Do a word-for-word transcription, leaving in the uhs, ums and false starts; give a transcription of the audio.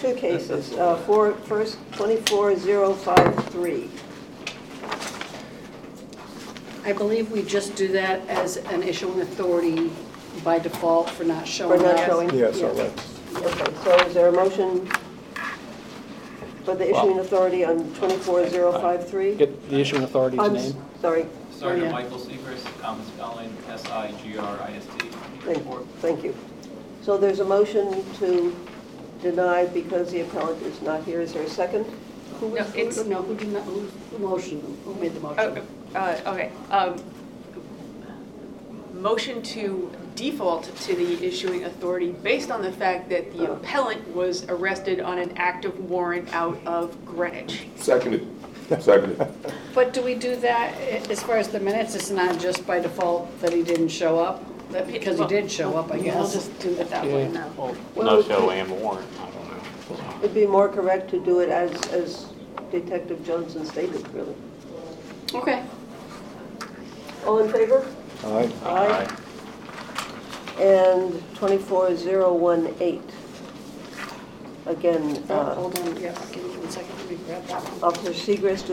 two cases. Uh, for, first, twenty-four oh five three. I believe we just do that as an issuing authority by default for not For showing not up. showing? Yeah, so Yes. that's, Okay, so is there a motion for the issuing authority on twenty-four oh five three? Get the issuing authority's I'm name. sorry, Sergeant yeah. Michael Segrist, common spelling, S I G R I S T. thank, thank you. So there's a motion to deny because the appellant is not here. Is there a second? Who No, was, it's- who, no, who did not, who's the motion, who made the motion? Oh, uh, okay. Um, Motion to default to the issuing authority based on the fact that the appellant was arrested on an active warrant out of Greenwich. Seconded. Seconded. But do we do that, eh, as far as the minutes, it's not just by default that he didn't show up? That because he did show up, I We'll guess. just do it that way Yeah. now. Well, Well, no show and warrant, I don't know. It'd be more correct to do it as, as Detective Johnson stated, really. Okay. All in favor? aye. Aye. And twenty-four oh eighteen. Again, Oh, uh, hold on, yeah, give me one second, let me grab that one. Officer Segrist